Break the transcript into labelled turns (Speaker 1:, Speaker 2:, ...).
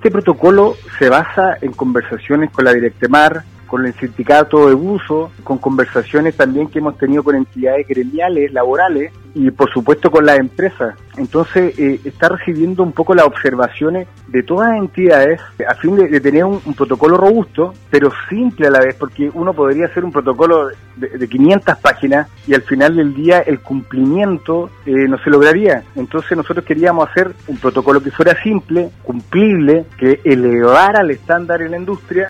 Speaker 1: Este protocolo se basa en conversaciones con la Directemar, con el sindicato de buzo, con conversaciones también que hemos tenido con entidades gremiales, laborales y por supuesto con las empresas. Entonces está recibiendo un poco las observaciones de todas las entidades a fin de tener un protocolo robusto, pero simple a la vez, porque uno podría hacer un protocolo de 500 páginas y al final del día el cumplimiento no se lograría. Entonces nosotros queríamos hacer un protocolo que fuera simple, cumplible, que elevara el estándar en la industria.